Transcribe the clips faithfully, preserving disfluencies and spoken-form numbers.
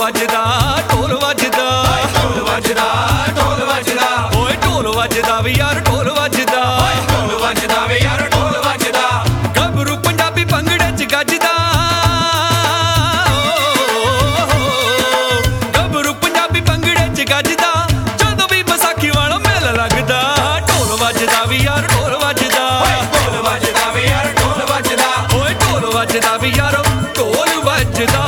ਵੱਜਦਾ ਢੋਲ ਵੱਜਦਾ ਢੋਲ ਵੱਜਦਾ ਢੋਲ ਵੱਜਦਾ ਓਏ ਢੋਲ ਵੱਜਦਾ ਵੀ ਯਾਰ ਢੋਲ ਵੱਜਦਾ ਢੋਲ ਵੱਜਦਾ ਵੇ ਯਾਰ ਢੋਲ ਵੱਜਦਾ ਗੱਭਰੂ ਪੰਜਾਬੀ ਭੰਗੜੇ ਚ ਗੱਜਦਾ ਗੱਭਰੂ ਪੰਜਾਬੀ ਭੰਗੜੇ ਚ ਗੱਜਦਾ ਜਦੋਂ ਵੀ ਵਿਸਾਖੀ ਵਾਲਾ ਮੇਲਾ ਲੱਗਦਾ ਢੋਲ ਵੱਜਦਾ ਵੀ ਯਾਰ ਢੋਲ ਵੱਜਦਾ ਢੋਲ ਵੱਜਦਾ ਵੇ ਯਾਰ ਢੋਲ ਵੱਜਦਾ ਓਏ ਢੋਲ ਵੱਜਦਾ ਵੀ ਯਾਰ ਢੋਲ ਵੱਜਦਾ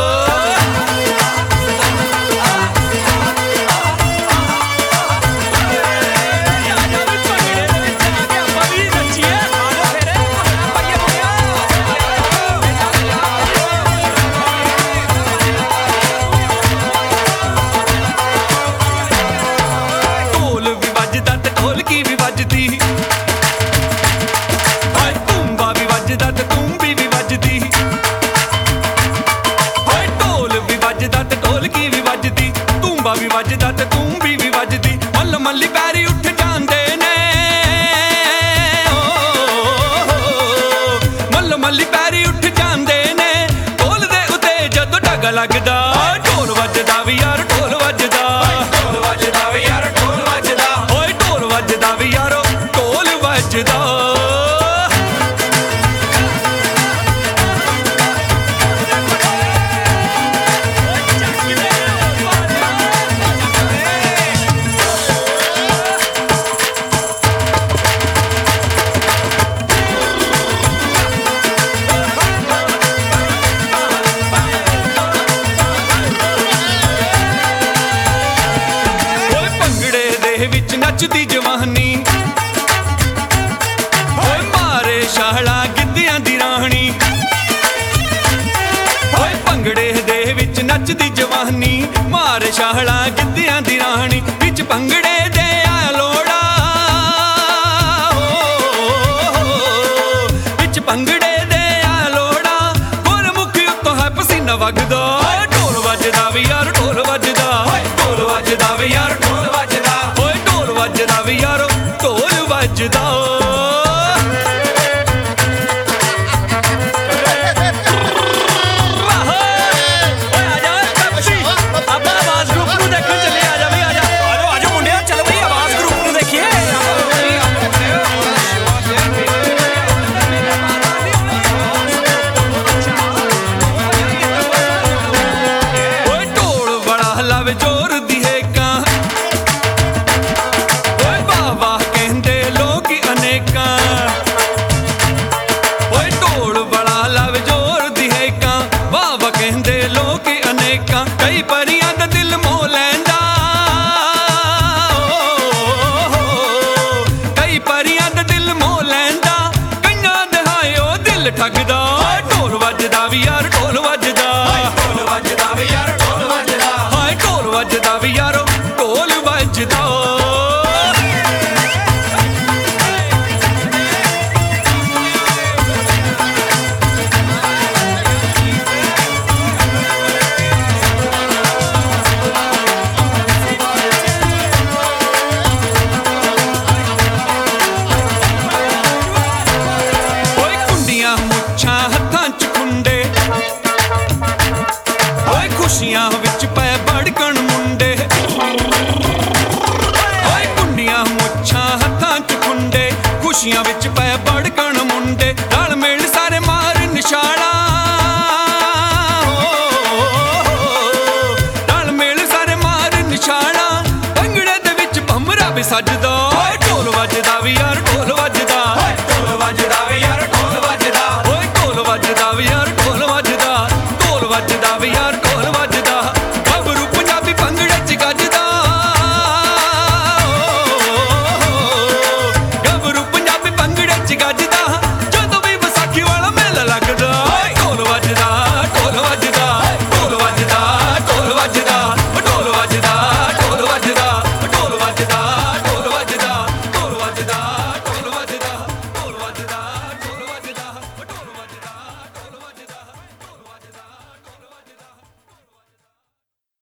ਢੋਲਕੀ ਵੀ ਵੱਜਦੀ ਓਏ ਤੂੰਬਾ ਵੀ ਵੱਜਦਾ ਤੇ ਤੂੰਬੀ ਵੀ ਵੱਜਦੀ ਓਏ ਢੋਲ ਵੀ ਵੱਜਦਾ ਤੇ ਢੋਲਕੀ ਵੀ ਵੱਜਦੀ ਤੂੰਬਾ ਵੀ ਵੱਜਦਾ ਤੇ ਤੂੰਬੀ ਵੀ ਵੱਜਦੀ ਮੱਲ ਮੱਲੀ ਪੈਰੀ ਉੱਠ ਜਾਂਦੇ ਨੇ ਮੱਲ ਮੱਲੀ ਪੈਰੀ ਉੱਠ ਜਾਂਦੇ ਨੇ ਢੋਲ ਦੇ ਉੱਤੇ ਜਦੋਂ ਢੱਗ ਲੱਗਦਾ ਢੋਲ ਵੱਜਦਾ ਵੀ ਯਾਰ ਢੋਲ ਵੱਜਦਾ ਢੋਲ ਵੱਜਦਾ ਵੇ ਯਾਰ ਢੋਲ ਵੱਜਦਾ ਓਏ ਢੋਲ ਵੱਜਦਾ ਵੀ ਯਾਰੋ ਢੋਲ ਵੱਜਦਾ ਵਿੱਚ ਨੱਚਦੀ ਜਵਾਨੀ ਓਏ ਮਾਰੇ ਸ਼ਾਹਲਾ ਗਿੱਧਿਆਂ ਦੀ ਰਾਹਣੀ ਓਏ ਭੰਗੜੇ ਦੇ ਵਿੱਚ ਨੱਚਦੀ ਜਵਾਨੀ ਮਾਰੇ ਸ਼ਾਹਲਾ ਗਿੱਧਿਆਂ ਦੀ ਰਾਹਣੀ ਵਿੱਚ ਭੰਗੜੇ ਦੇ ਆ ਲੋੜਾ ਵਿੱਚ ਭੰਗੜੇ ਦੇ ਆ ਲੋੜਾ ਗੁਰਮੁਖੀ ਉੱਤੋਂ ਹੈ ਪਸੀਨਾ ਵਗਦਾ ਢੋਲ ਵੱਜਦਾ ਵੀ ਯਾਰ ਢੋਲ ਵੱਜਦਾ ਢੋਲ ਵੱਜਦਾ ਵੇ ਯਾਰ ਢੋਲ ਵੱਜਦਾ ਵੱਜਦਾ ਵੀ ਯਾਰ ਢੋਲ ਵੱਜਦਾ जोर दी है वाह कहते लोग अनेका ओए ढोल बड़ा लव जोर दी है वाह वाह कहते लोग अनेका कई परियां दा दिल मोह लैंदा कई परियां दा दिल मोह लैंदा कईयां दे हाय ओ दिल ठगदा ढोल वजदा वी यार ढोल वजदा ढोल वजदा वे यार ढोल वजदा हाय ढोल वजदा वी यारो ढोल वजदा खुशियां विच पै बड़कण मुंडे ओए कुंडियां मुच्छां हत्थां च खुंडे खुशियां विच पै बड़कण मुंडे रल मिल सारे मार निशाला रल मिल सारे मार निशाला भंगड़े दे विच भमरा भी सजदा ढोल वजदा वी यार ढोल वजदा ढोल वजदा वे यार ढोल वजदा ओए ढोल वजदा वी यार ढोल वजदा ढोल वजदा वी यार